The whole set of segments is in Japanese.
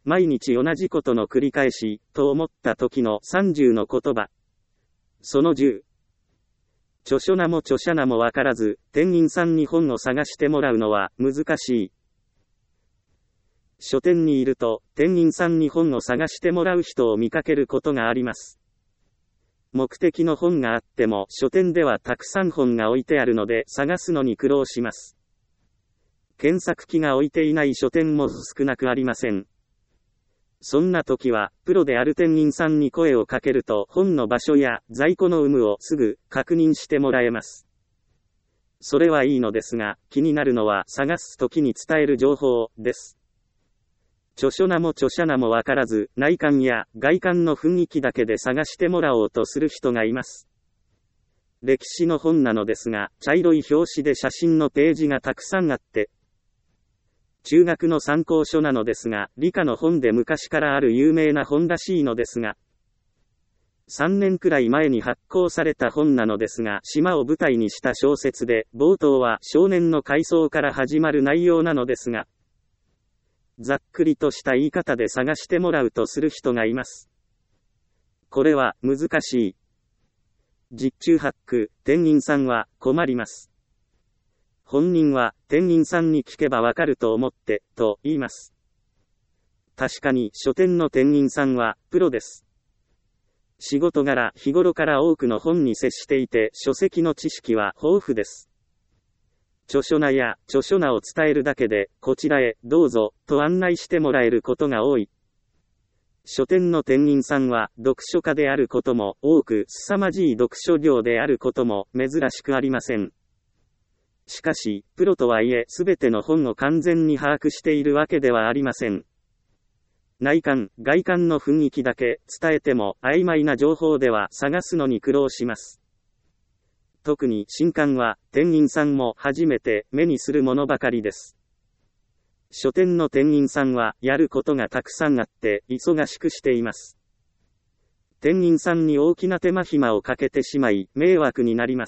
毎日同じことの繰り返し、と思った時の30の言葉。その10。著書名も著者名もわからず、店員さんに本を探してもらうのは難しい。書店にいると、店員さんに本を探してもらう人を見かけることがあります。目的の本があっても、書店ではたくさん本が置いてあるので、探すのに苦労します。検索機が置いていない書店も少なくありません。そんな時は、プロである店員さんに声をかけると、本の場所や在庫の有無をすぐ確認してもらえます。それはいいのですが、気になるのは探す時に伝える情報です。著書名も著者名もわからず、内観や外観の雰囲気だけで探してもらおうとする人がいます。歴史の本なのですが、茶色い表紙で写真のページがたくさんあって、中学の参考書なのですが、理科の本で昔からある有名な本らしいのですが、3年くらい前に発行された本なのですが、島を舞台にした小説で、冒頭は少年の回想から始まる内容なのですが、ざっくりとした言い方で探してもらうとする人がいます。これは難しい。実中八九、店員さんは困ります。本人は店員さんに聞けばわかると思って、と言います。確かに書店の店員さんはプロです。仕事柄日頃から多くの本に接していて書籍の知識は豊富です。著書名や著書名を伝えるだけで、こちらへどうぞと案内してもらえることが多い。書店の店員さんは読書家であることも多く、凄まじい読書量であることも珍しくありません。しかし、プロとはいえすべての本を完全に把握しているわけではありません。内観、外観の雰囲気だけ伝えても曖昧な情報では探すのに苦労します。特に新刊は店員さんも初めて目にするものばかりです。書店の店員さんはやることがたくさんあって忙しくしています。店員さんに大きな手間暇をかけてしまい迷惑になります。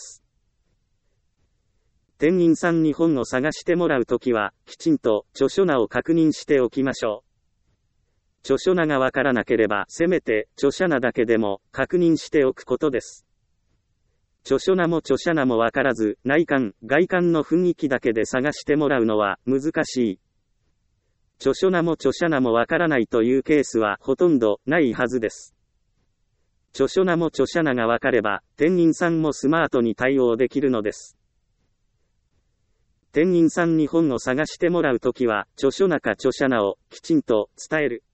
店員さんに本を探してもらうときはきちんと著書名を確認しておきましょう。著書名がわからなければせめて著者名だけでも確認しておくことです。著書名も著者名もわからず、内観、外観の雰囲気だけで探してもらうのは難しい。著書名も著者名もわからないというケースはほとんどないはずです。著書名も著者名がわかれば、店員さんもスマートに対応できるのです。店員さんに本を探してもらうときは、著書名か著者名をきちんと伝える。